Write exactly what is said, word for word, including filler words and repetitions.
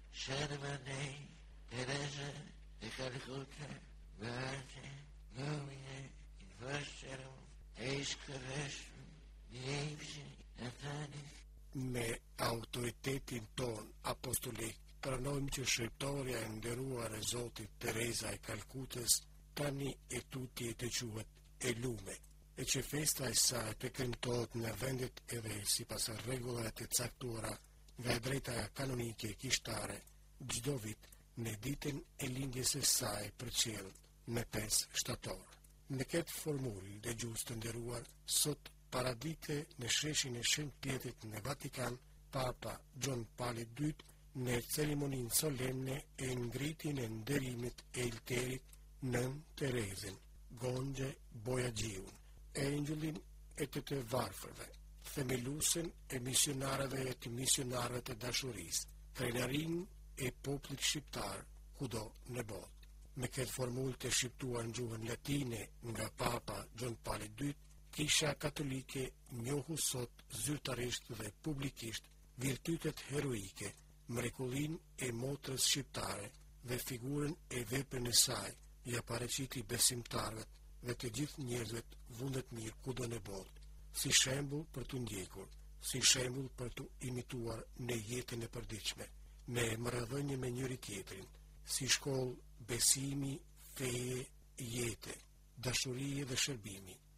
Charlemagne, Teresa de Calcutta, Marte, Nomine, Inverserum, Eis Carestum, Diepsi, Natalis. Me autoritetin ton apostolik, pranojmë që shqiptarja e nderuar e Zotit Teresa e Kalkutës tani e tuti e të quhet e lume, e që festa e saj të kremtohet në vendet edhe sipas rregullave të caktuara nga drejta kanonike kishtare çdo vit në ditën e lindjes së saj për qiell në pesë shtator. Në këtë formulë dhe gjusë të nderuar, sot paradite në sheshin e Shenjtë Pjetrit në Vatikan, Papa Gjon Pali the dytë në ceremoninë solemne e ngritjen e nderimit e ilterit nën Terezin, Gonxhe Bojaxhiun, engjëllin e të të varfërve, themeluesen e misionarëve e të misionarëve të dashurisë, krenarin e popullit shqiptar kudo në botë. Me këtë formulë të shqiptuar në gjuhën latine nga Papa Gjon Pali the dytë, Kisha Katolike njohu sot zyrtarisht dhe publikisht virtytet heroike, mrekullin e motrës shqiptare dhe figurën e veprën e saj, ja paraqiti besimtarëve dhe të gjithë njerëzit vundet mirë kudo në botë, si shembull për të ndjekur, si shembull për të imituar në jetën e përditshme, me marrëdhënie me njëri tjetrin, si shkollë besimi, feje, jete, dashurie dhe shërbimi.